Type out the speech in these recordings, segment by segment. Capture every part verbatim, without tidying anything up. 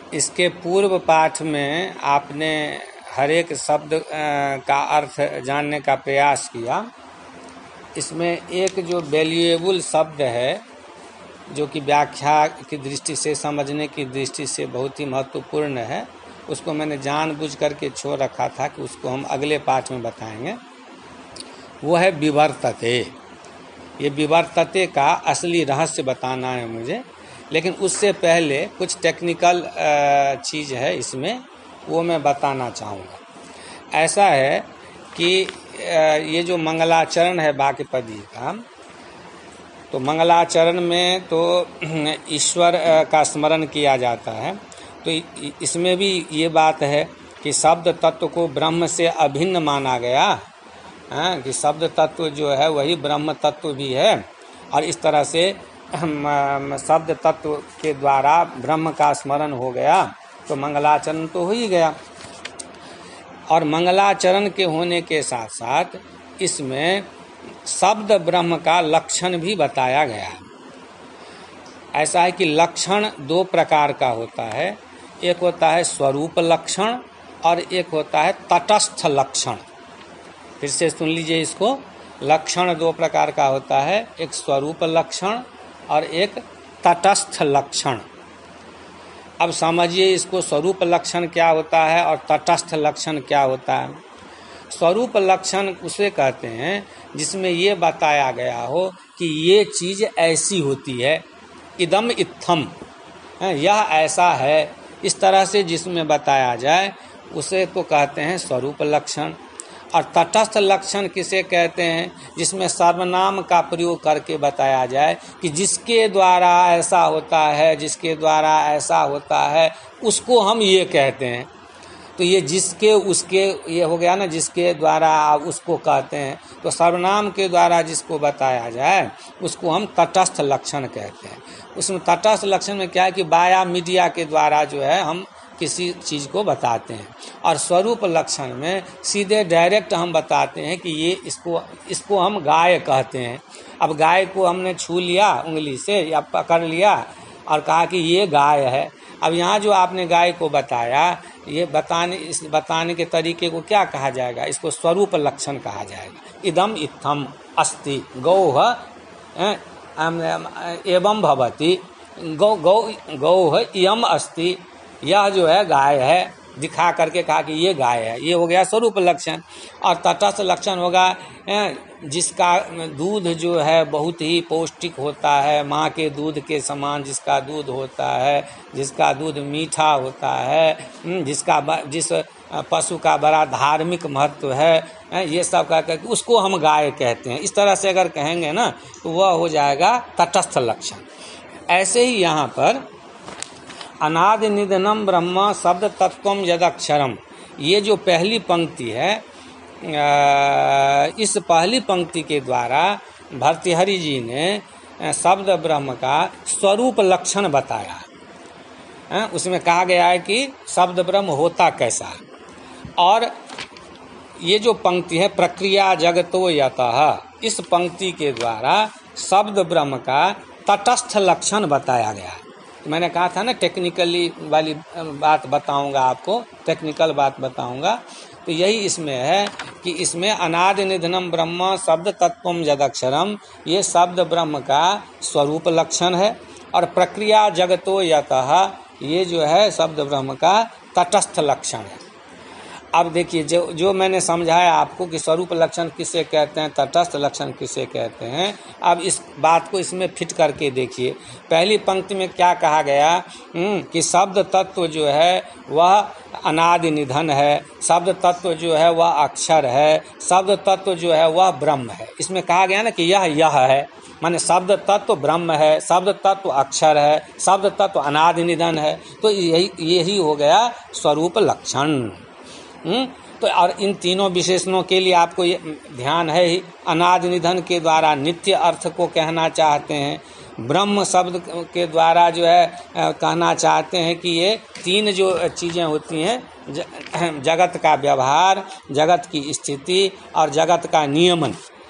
इसके पूर्व पाठ में आपने हर एक शब्द का अर्थ जानने का प्रयास किया। इसमें एक जो वैल्यूएबल शब्द है जो कि व्याख्या की दृष्टि से, समझने की दृष्टि से बहुत ही महत्वपूर्ण है, उसको मैंने जानबूझ करके छोड़ रखा था कि उसको हम अगले पाठ में बताएंगे। वो है विवर्तते। ये विवर्तते का असली रहस्य बताना है मुझे, लेकिन उससे पहले कुछ टेक्निकल चीज़ है इसमें, वो मैं बताना चाहूँगा। ऐसा है कि ये जो मंगलाचरण है वाक्यपदी का, तो मंगलाचरण में तो ईश्वर का स्मरण किया जाता है। तो इसमें भी ये बात है कि शब्द तत्व को ब्रह्म से अभिन्न माना गया है, कि शब्द तत्व जो है वही ब्रह्म तत्व भी है, और इस तरह से शब्द तत्व के द्वारा ब्रह्म का स्मरण हो गया तो मंगलाचरण तो हो ही गया। और मंगलाचरण के होने के साथ साथ इसमें शब्द ब्रह्म का लक्षण भी बताया गया है। ऐसा है कि लक्षण दो प्रकार का होता है, एक होता है स्वरूप लक्षण और एक होता है तटस्थ लक्षण। फिर से सुन लीजिए इसको, लक्षण दो प्रकार का होता है, एक स्वरूप लक्षण और एक तटस्थ लक्षण। अब समझिए इसको, स्वरूप लक्षण क्या होता है और तटस्थ लक्षण क्या होता है। स्वरूप लक्षण उसे कहते हैं जिसमें ये बताया गया हो कि ये चीज़ ऐसी होती है, इदम इत्थम, यह ऐसा है, इस तरह से जिसमें बताया जाए उसे तो कहते हैं स्वरूप लक्षण। और तटस्थ लक्षण किसे कहते हैं, जिसमें सर्वनाम का प्रयोग करके बताया जाए कि जिसके द्वारा ऐसा होता है, जिसके द्वारा ऐसा होता है, उसको हम ये कहते हैं। तो ये जिसके उसके ये हो गया ना, जिसके द्वारा आप उसको कहते हैं। तो सर्वनाम के द्वारा जिसको बताया जाए उसको हम तटस्थ लक्षण कहते हैं। उसमें तटस्थ लक्षण में क्या है कि बाया मीडिया के द्वारा जो है हम किसी चीज़ को बताते हैं। और स्वरूप लक्षण में सीधे डायरेक्ट हम बताते हैं कि ये इसको इसको हम गाय कहते हैं। अब गाय को हमने छू लिया उंगली से या पकड़ लिया और कहा कि ये गाय है। अब यहाँ जो आपने गाय को बताया, ये बताने इस बताने के तरीके को क्या कहा जाएगा, इसको स्वरूप लक्षण कहा जाएगा। इदम इत्थम अस्ति गौः एवं भवति, गौ गौ गौः इयम अस्ति, यह जो है गाय है, दिखा करके कहा कि ये गाय है, ये हो गया स्वरूप लक्षण। और तटस्थ लक्षण होगा जिसका दूध जो है बहुत ही पौष्टिक होता है, माँ के दूध के समान जिसका दूध होता है, जिसका दूध मीठा होता है, जिसका जिस पशु का बड़ा धार्मिक महत्व है, ये सब का करके उसको हम गाय कहते हैं। इस तरह से अगर कहेंगे ना तो वह हो जाएगा तटस्थ लक्षण। ऐसे ही यहाँ पर अनादि निधनम ब्रह्म शब्द तत्वम यदक्षरम, ये जो पहली पंक्ति है, इस पहली पंक्ति के द्वारा भर्तृहरि जी ने शब्द ब्रह्म का स्वरूप लक्षण बताया। उसमें कहा गया है कि शब्द ब्रह्म होता कैसा है। और ये जो पंक्ति है प्रक्रिया जगतो यतः, इस पंक्ति के द्वारा शब्द ब्रह्म का तटस्थ लक्षण बताया गया है। तो मैंने कहा था ना टेक्निकली वाली बात बताऊंगा आपको, टेक्निकल बात बताऊंगा। तो यही इसमें है कि इसमें अनादि निधनम ब्रह्म शब्द तत्वम यदक्षरम, ये शब्द ब्रह्म का स्वरूप लक्षण है। और प्रक्रिया जगतो यतः, ये जो है शब्द ब्रह्म का तटस्थ लक्षण है। अब देखिए जो जो मैंने समझाया आपको कि स्वरूप लक्षण किसे कहते हैं, तटस्थ लक्षण किसे कहते हैं, अब इस बात को इसमें फिट करके देखिए। पहली पंक्ति में क्या कहा गया कि शब्द तत्व जो है वह अनादि निधन है, शब्द तत्व जो है वह अक्षर है, शब्द तत्व जो है वह ब्रह्म है। इसमें कहा गया ना कि यह यह है, माने शब्द तत्व ब्रह्म है, शब्द तत्व अक्षर है, शब्द तत्व अनादि निधन है। तो यही यही हो गया स्वरूप लक्षण। हम्म तो और इन तीनों विशेषणों के लिए आपको ये ध्यान है ही, अनादि निधन के द्वारा नित्य अर्थ को कहना चाहते हैं, ब्रह्म शब्द के द्वारा जो है कहना चाहते हैं कि ये तीन जो चीज़ें होती हैं, जगत का व्यवहार, जगत की स्थिति और जगत का नियमन,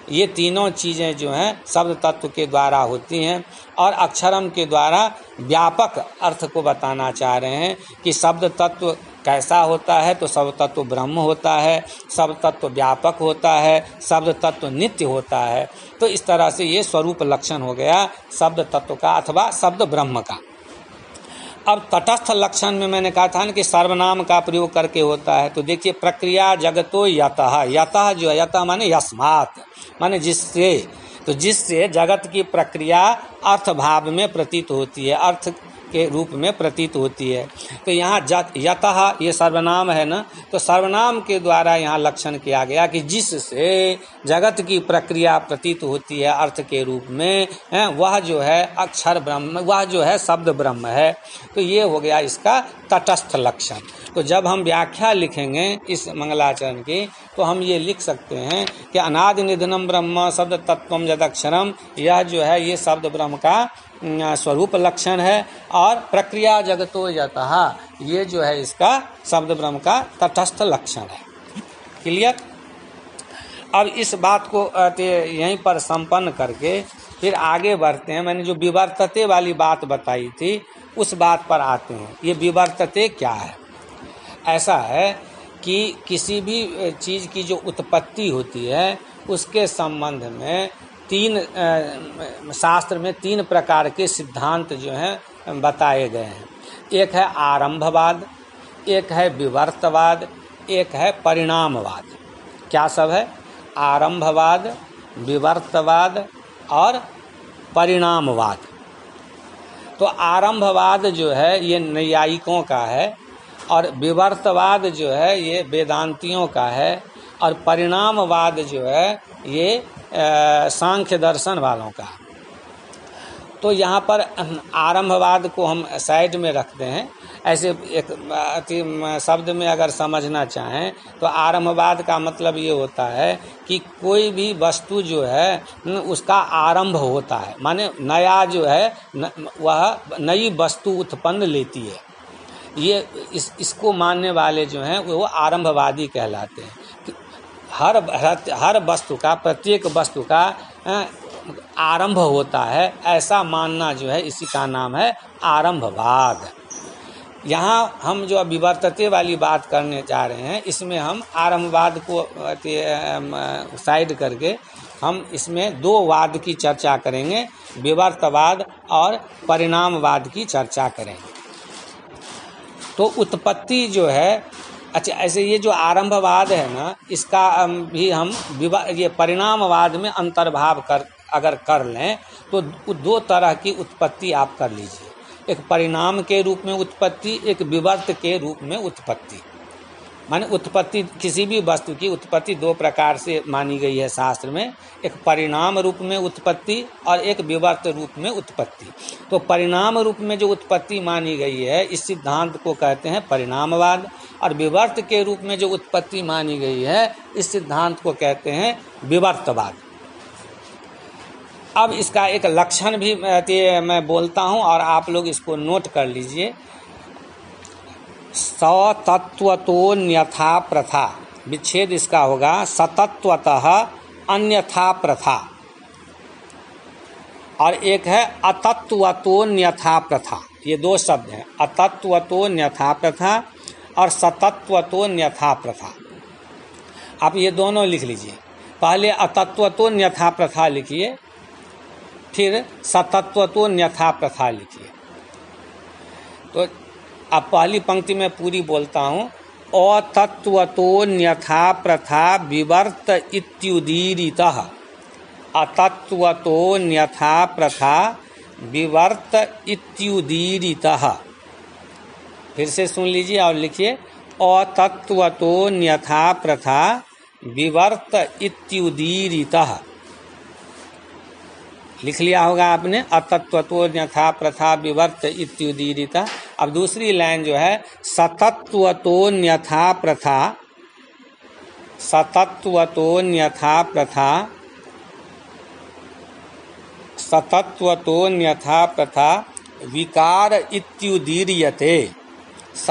ये तीनों चीज़ें जो हैं शब्द तत्व के द्वारा होती हैं और अक्षरम के द्वारा व्यापक अर्थ को बताना चाह रहे हैं कि शब्द तत्व कैसा होता है। तो शब्द तत्व ब्रह्म होता है, शब्द तत्व व्यापक होता है, शब्द तत्व नित्य होता है। तो इस तरह से ये स्वरूप लक्षण हो गया शब्द तत्व का अथवा शब्द ब्रह्म का। अब तटस्थ लक्षण में मैंने कहा था ना कि सर्वनाम का प्रयोग करके होता है। तो देखिए प्रक्रिया जगतो यतः, यतः जो है यतः माने यस्मात् माने जिससे, तो जिससे जगत की प्रक्रिया अर्थ भाव में प्रतीत होती है, अर्थ के रूप में प्रतीत होती है। तो यहाँ यतः ये सर्वनाम है ना, तो सर्वनाम के द्वारा यहाँ लक्षण किया गया कि जिससे जगत की प्रक्रिया प्रतीत होती है अर्थ के रूप में, वह जो है अक्षर ब्रह्म, वह जो है शब्द ब्रह्म है। तो ये हो गया इसका तटस्थ लक्षण। तो जब हम व्याख्या लिखेंगे इस मंगलाचरण की तो हम ये लिख सकते हैं कि अनादि निधनम ब्रह्म शब्द तत्वम यदक्षरम, यह जो है ये शब्द ब्रह्म का स्वरूप लक्षण है। और प्रक्रिया जगतो यतः, ये जो है इसका शब्द ब्रह्म का तटस्थ लक्षण है। क्लियर। अब इस बात को यहीं पर संपन्न करके फिर आगे बढ़ते हैं। मैंने जो विवर्तते वाली बात बताई थी उस बात पर आते हैं। ये विवर्तते क्या है? ऐसा है कि किसी भी चीज़ की जो उत्पत्ति होती है उसके संबंध में तीन शास्त्र में तीन प्रकार के सिद्धांत जो हैं बताए गए हैं। एक है आरंभवाद, एक है विवर्तवाद, एक है परिणामवाद। क्या सब है? आरंभवाद, विवर्तवाद और परिणामवाद। तो आरंभवाद जो है ये नैयायिकों का है और विवर्तवाद जो है ये वेदांतियों का है और परिणामवाद जो है ये सांख्य दर्शन वालों का। तो यहाँ पर आरंभवाद को हम साइड में रखते हैं। ऐसे एक शब्द में अगर समझना चाहें तो आरंभवाद का मतलब ये होता है कि कोई भी वस्तु जो है उसका आरंभ होता है, माने नया जो है वह नई वस्तु उत्पन्न लेती है। ये इस इसको मानने वाले जो हैं वो आरंभवादी कहलाते हैं। हर हर वस्तु का, प्रत्येक वस्तु का आरंभ होता है, ऐसा मानना जो है इसी का नाम है आरंभवाद। यहाँ हम जो विवर्तते वाली बात करने जा रहे हैं इसमें हम आरंभवाद को साइड करके हम इसमें दो वाद की चर्चा करेंगे, विवर्तवाद और परिणामवाद की चर्चा करेंगे। तो उत्पत्ति जो है, अच्छा ऐसे ये जो आरंभवाद है ना, इसका भी हम ये परिणामवाद में अंतर्भाव कर अगर कर लें तो दो तरह की उत्पत्ति आप कर लीजिए। एक परिणाम के रूप में उत्पत्ति, एक विवर्त के रूप में उत्पत्ति। माने उत्पत्ति, किसी भी वस्तु की उत्पत्ति दो प्रकार से मानी गई है शास्त्र में, एक परिणाम रूप में उत्पत्ति और एक विवर्त रूप में उत्पत्ति। तो परिणाम रूप में जो उत्पत्ति मानी गई है इस सिद्धांत को कहते हैं परिणामवाद, और विवर्त के रूप में जो उत्पत्ति मानी गई है इस सिद्धांत को कहते हैं विवर्तवाद। अब इसका एक लक्षण भी मैं बोलता हूं और आप लोग इसको नोट कर लीजिए। सतत्वतोऽन्यथा प्रथा, विच्छेद इसका होगा सतत्वतः अन्यथा प्रथा, और एक है अतत्वतोऽन्यथा प्रथा। ये दो शब्द हैं, अतत्वतोऽन्यथा प्रथा और सतत्वतोऽन्यथा प्रथा। आप ये दोनों लिख लीजिए। पहले अतत्वतोऽन्यथा प्रथा लिखिए, फिर सतत्वतोऽन्यथा प्रथा लिखिए। तो अब पहली पंक्ति में पूरी बोलता हूँ। अतत्वतोऽन्यथा प्रथा विवर्त इत्युदीरितः, अतत्वतोऽन्यथा प्रथा विवर्त इत्युदीरितः। फिर से सुन लीजिए और लिखिए। अतत्वतोऽन्यथा प्रथा विवर्त इत्युदीरितः। लिख लिया होगा आपने, अतत्वतोऽन्यथा प्रथा विवर्त इत्युदीरितः। अब दूसरी लाइन जो है सतत्वतोऽन्यथा प्रथा, सतत्वतोऽन्यथा प्रथा, सतत्वतोऽन्यथा प्रथा विकार इत्युदीर्यते,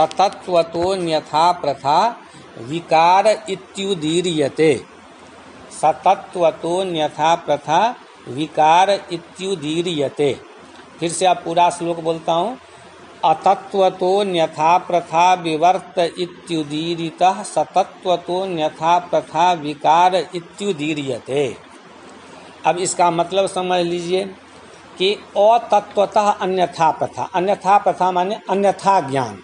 सतत्वतोऽन्यथा प्रथा विकार इत्युदीर्यते। सतत्वतो न्यथा प्रथा विकार इत्युदीर्यते। फिर से आप पूरा श्लोक बोलता हूँ। अतत्वतो न्यथा प्रथा विवर्त इत्युदीरितः सतत्वतो न्यथा प्रथा विकार इत्युदीर्यते। अब इसका मतलब समझ लीजिए कि अतत्वतः अन्यथा प्रथा, अन्यथा प्रथा माने अन्यथा ज्ञान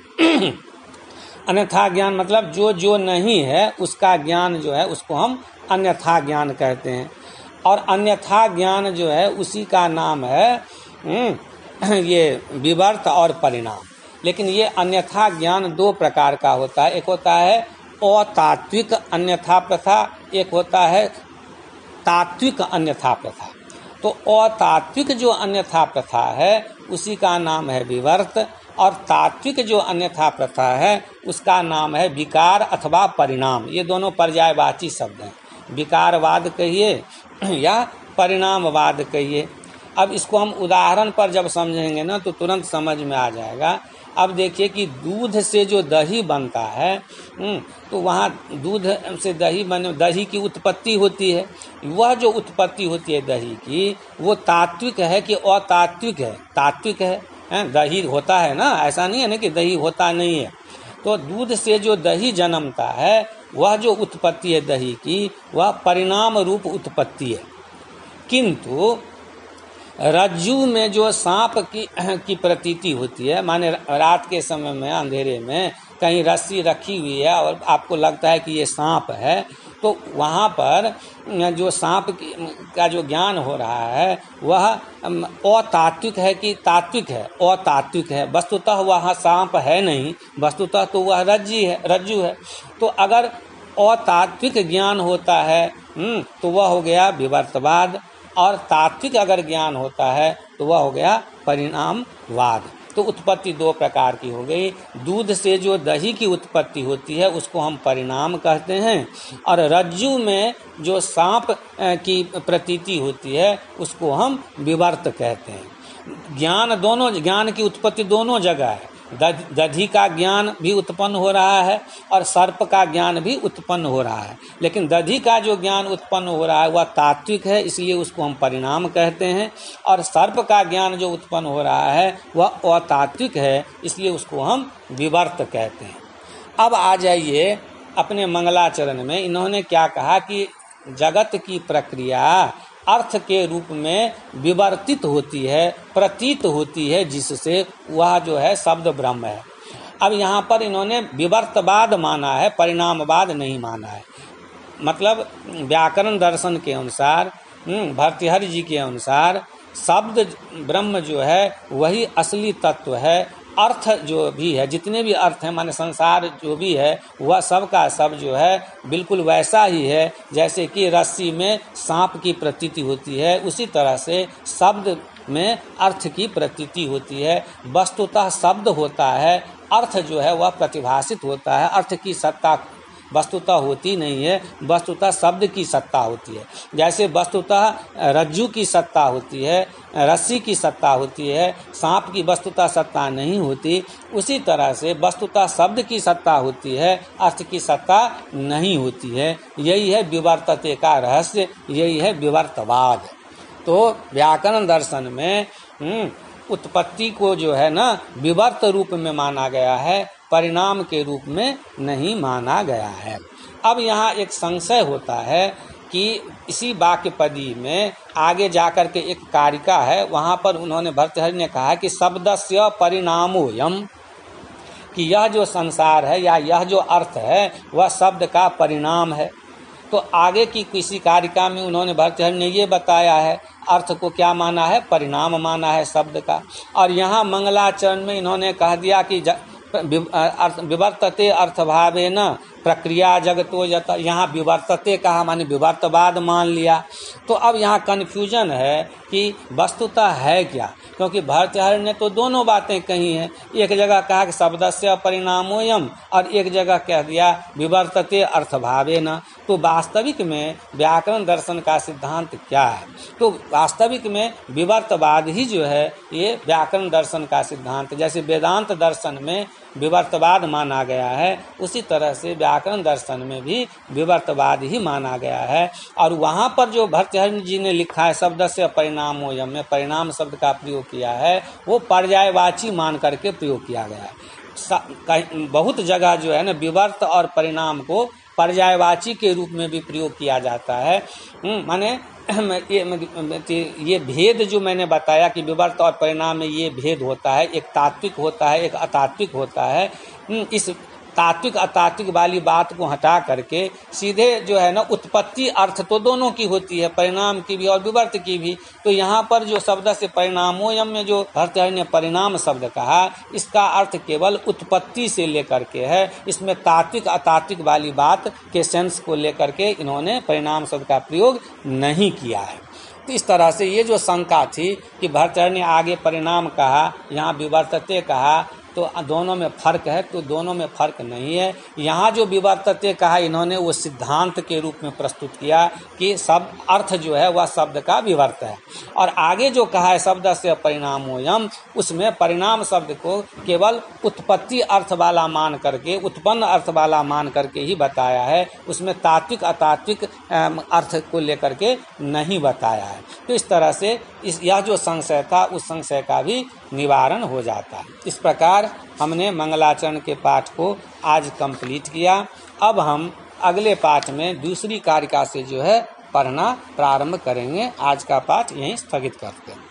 अन्यथा ज्ञान मतलब जो जो नहीं है उसका ज्ञान जो है उसको हम अन्यथा ज्ञान कहते हैं। और अन्यथा ज्ञान जो है उसी का नाम है ये विवर्त और परिणाम। लेकिन ये अन्यथा ज्ञान दो प्रकार का होता है। एक होता है अतात्विक अन्यथा प्रथा, एक होता है तात्विक अन्यथा प्रथा। तो अतात्विक जो अन्यथा प्रथा है उसी का नाम है विवर्त, और तात्विक जो अन्यथा प्रथा है उसका नाम है विकार अथवा परिणाम। ये दोनों पर्यायवाची शब्द हैं, विकारवाद कहिए या परिणामवाद कहिए। अब इसको हम उदाहरण पर जब समझेंगे ना तो तुरंत समझ में आ जाएगा। अब देखिए कि दूध से जो दही बनता है तो वहाँ दूध से दही बने, दही की उत्पत्ति होती है। वह जो उत्पत्ति होती है दही की वो तात्विक है कि अतात्विक है? तात्विक है, है? दही होता है ना, ऐसा नहीं है ना कि दही होता नहीं है। तो दूध से जो दही जन्मता है वह जो उत्पत्ति है दही की वह परिणाम रूप उत्पत्ति है। किंतु रज्जू में जो सांप की की प्रतीति होती है, माने रात के समय में अंधेरे में कहीं रस्सी रखी हुई है और आपको लगता है कि ये सांप है, तो वहाँ पर जो सांप का जो ज्ञान हो रहा है वह अतात्विक है कि तात्विक है? अतात्विक है। वस्तुतः वह सांप है नहीं, वस्तुतः तो वह रज्जी है, रज्जू है। तो अगर अतात्विक ज्ञान होता है तो वह हो गया विवर्तवाद, और तात्विक अगर ज्ञान होता है तो वह हो गया परिणामवाद। तो उत्पत्ति दो प्रकार की हो गई। दूध से जो दही की उत्पत्ति होती है उसको हम परिणाम कहते हैं, और रज्जू में जो सांप की प्रतीति होती है उसको हम विवर्त कहते हैं। ज्ञान दोनों, ज्ञान की उत्पत्ति दोनों जगह है। दधी का ज्ञान भी उत्पन्न हो रहा है और सर्प का ज्ञान भी उत्पन्न हो रहा है। लेकिन दधी का जो ज्ञान उत्पन्न हो रहा है वह तात्विक है, इसलिए उसको हम परिणाम कहते हैं, और सर्प का ज्ञान जो उत्पन्न हो रहा है वह अतात्विक है, इसलिए उसको हम विवर्त कहते हैं। अब आ जाइए अपने मंगलाचरण में। इन्होंने क्या कहा कि जगत की प्रक्रिया अर्थ के रूप में विवर्तित होती है, प्रतीत होती है, जिससे वह जो है शब्द ब्रह्म है। अब यहाँ पर इन्होंने विवर्तवाद माना है, परिणामवाद नहीं माना है। मतलब व्याकरण दर्शन के अनुसार, भर्तृहरि जी के अनुसार शब्द ब्रह्म जो है वही असली तत्व है। अर्थ जो भी है, जितने भी अर्थ हैं, माने संसार जो भी है वह सब का सब जो है बिल्कुल वैसा ही है जैसे कि रस्सी में सांप की प्रतीति होती है, उसी तरह से शब्द में अर्थ की प्रतीति होती है। वस्तुतः शब्द होता है, अर्थ जो है वह प्रतिभाषित होता है। अर्थ की सत्ता वस्तुतः होती नहीं है, वस्तुतः शब्द की सत्ता होती है। जैसे वस्तुतः रज्जू की सत्ता होती है, रस्सी की सत्ता होती है, सांप की वस्तुतः सत्ता नहीं होती, उसी तरह से वस्तुतः शब्द की सत्ता होती है, अर्थ की सत्ता नहीं होती है। यही है विवर्तते का रहस्य, यही है विवर्तवाद। तो व्याकरण दर्शन में उत्पत्ति को जो है ना विवर्त रूप में माना गया है, परिणाम के रूप में नहीं माना गया है। अब यहाँ एक संशय होता है कि इसी वाक्यपदी में आगे जाकर के एक कारिका है, वहाँ पर उन्होंने भर्तृहरि ने कहा कि शब्दस्य परिणामोऽयम्, कि यह जो संसार है या यह जो अर्थ है वह शब्द का परिणाम है। तो आगे की किसी कारिका में उन्होंने भर्तृहरि ने ये बताया है, अर्थ को क्या माना है? परिणाम माना है शब्द का। और यहाँ मंगलाचरण में इन्होंने कह दिया कि विवर्तते अर्थभावेन प्रक्रिया जगतो यत, यहाँ विवर्तते कहा माने विवर्तवाद मान लिया। तो अब यहाँ कन्फ्यूजन है कि वस्तुतः है क्या, क्योंकि भर्तृहरि ने तो दोनों बातें कही हैं। एक जगह कहा कि शब्दस्य परिणामोऽयम् और एक जगह कह दिया विवर्तते अर्थभावेन। तो वास्तविक में व्याकरण दर्शन का सिद्धांत क्या है? तो वास्तविक में विवर्तवाद ही जो है ये व्याकरण दर्शन का सिद्धांत। जैसे वेदांत दर्शन में विवर्तवाद माना गया है, उसी तरह से व्याकरण दर्शन में भी विवर्तवाद ही माना गया है। और वहाँ पर जो भर्तृहरि जी ने लिखा है शब्द से परिणामोयम में परिणाम शब्द का प्रयोग किया है, वो पर्यायवाची मान करके प्रयोग किया गया है। बहुत जगह जो है ना विवर्त और परिणाम को पर्यायवाची के रूप में भी प्रयोग किया जाता है। माने ये ये भेद जो मैंने बताया कि विवर्त और परिणाम में ये भेद होता है, एक तात्विक होता है, एक अतात्विक होता है। इस तात्विक अतात्विक वाली बात को हटा करके सीधे जो है ना उत्पत्ति अर्थ तो दोनों की होती है, परिणाम की भी और विवर्त की भी। तो यहाँ पर जो शब्द से परिणामोयम में जो भर्तृहरि ने परिणाम शब्द कहा, इसका अर्थ केवल उत्पत्ति से लेकर के है। इसमें तात्विक अतात्विक वाली बात के सेंस को लेकर के इन्होंने परिणाम शब्द का प्रयोग नहीं किया है। तो इस तरह से ये जो शंका थी कि भर्तृहरि ने आगे परिणाम कहा, यहाँ विवर्तते कहा, तो दोनों में फर्क है, तो दोनों में फर्क नहीं है। यहाँ जो विवर्तते कहा इन्होंने वो सिद्धांत के रूप में प्रस्तुत किया कि सब अर्थ जो है वह शब्द का विवर्त है। और आगे जो कहा है शब्द से परिणामोयम, उसमें परिणाम शब्द को केवल उत्पत्ति अर्थ वाला मान करके, उत्पन्न अर्थ वाला मान करके ही बताया है, उसमें तात्विक अतात्विक अर्थ को लेकर के नहीं बताया है। तो इस तरह से इस यह जो संशय था उस संशय का भी निवारण हो जाता है। इस प्रकार हमने मंगलाचरण के पाठ को आज कंप्लीट किया। अब हम अगले पाठ में दूसरी कारिका से जो है पढ़ना प्रारंभ करेंगे। आज का पाठ यहीं स्थगित करते हैं।